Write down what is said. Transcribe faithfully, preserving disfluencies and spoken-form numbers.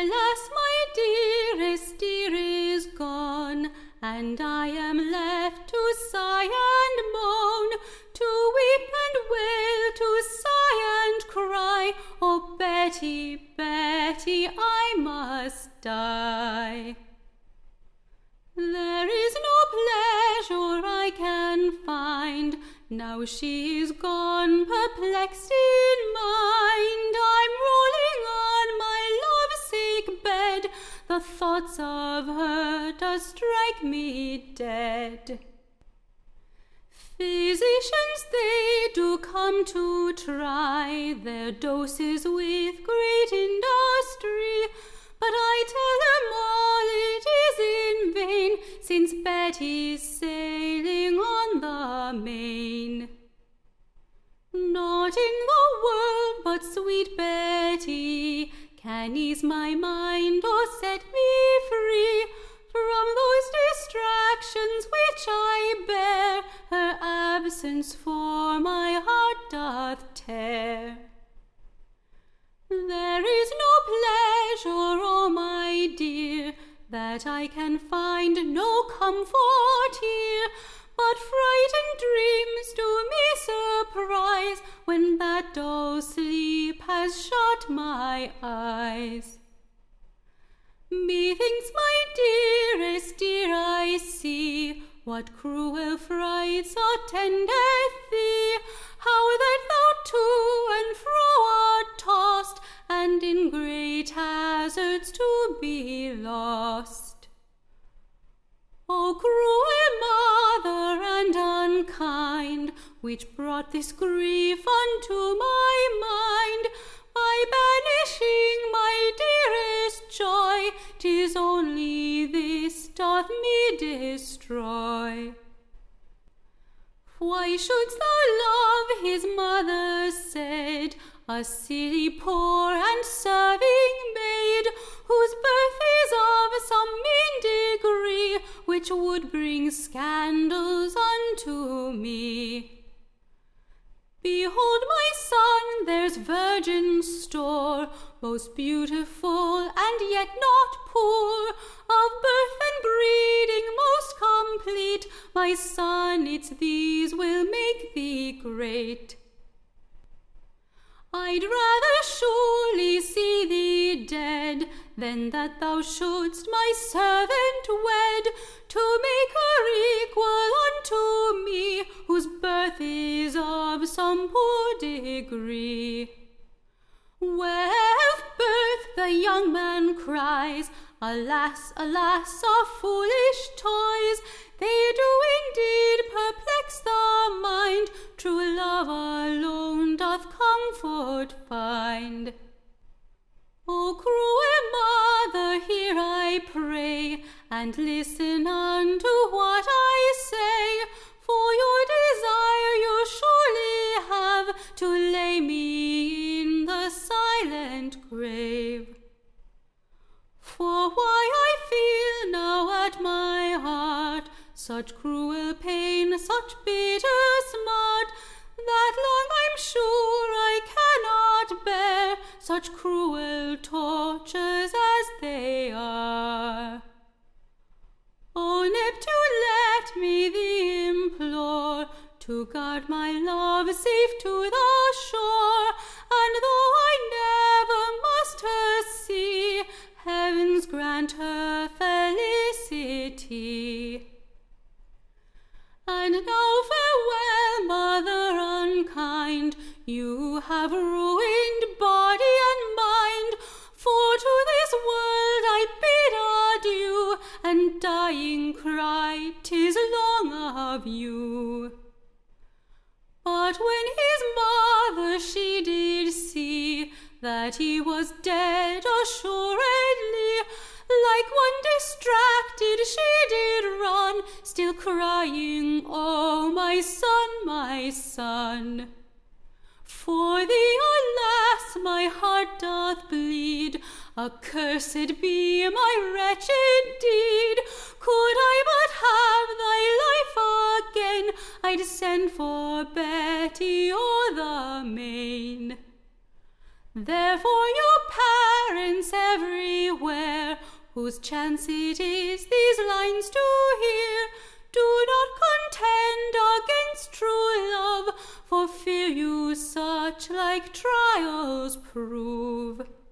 Alas, my dearest dear is gone, and I am left to sigh and moan, to weep and wail, to sigh and cry. Oh, Betty, Betty, I must die. There is no pleasure I can find, now she is gone, perplexed in mind. I'm rolling on my lovesick bed, the thoughts of her does strike me dead. Physicians they do come to try their doses with great industry, but I tell them all it is in vain, since Betty's sailing on the main. Not in the world but sweet Betty can ease my mind or set me free from those distractions which I bear. Her absence for my heart doth tear. There is no pleasure, oh my dear, that I can find, no comfort here, but frightened dreams do me surprise when that dull sleep has shut my eyes. Methinks, my dearest dear, I see what cruel frights attendeth thee, how that thou to and fro art tossed, and in great hazards to be lost. O cruel mother and unkind, which brought this grief unto my mind, by banishing my dearest joy, 'tis only this doth me destroy. Why shouldst thou love, his mother said, a silly poor and serving maid, whose birth is of some mean degree, which would bring scandals unto me? Behold, my son, there's virgin store, most beautiful and yet not poor, of birth and breeding most complete. My son, it's these will make thee great. I'd rather surely see thee dead than that thou shouldst my servant wed, to make her equal unto me, whose birth is of some poor degree. Where of birth the young man cries, alas, alas, our foolish toys, they do indeed perplex the mind, true love alone doth comfort find. O cruel mother, hear I pray, and listen unto what I say, for your desire you surely have, to lay me in the silent grave. For why I feel now at my heart such cruel pain, such bitter smart, that long I'm sure I cannot bear such cruel tortures as they are. O Neptune, let me thee implore, to guard my love safe to the shore, and though I never must her see, heavens grant her felicity. And now farewell, mother unkind, you have ruined body and mind, for to this world I bid adieu, and dying cry, 'tis long of you. But when his mother she did see that he was dead assuredly, like one distracted she did run, still crying, oh, my son, my son. For thee, alas, my heart doth bleed, accursed be my wretched deed. Could I but have thy life again, I'd send for Betty o'er the main. Therefore your parents every whose chance it is these lines to hear, do not contend against true love, for fear you such like trials prove.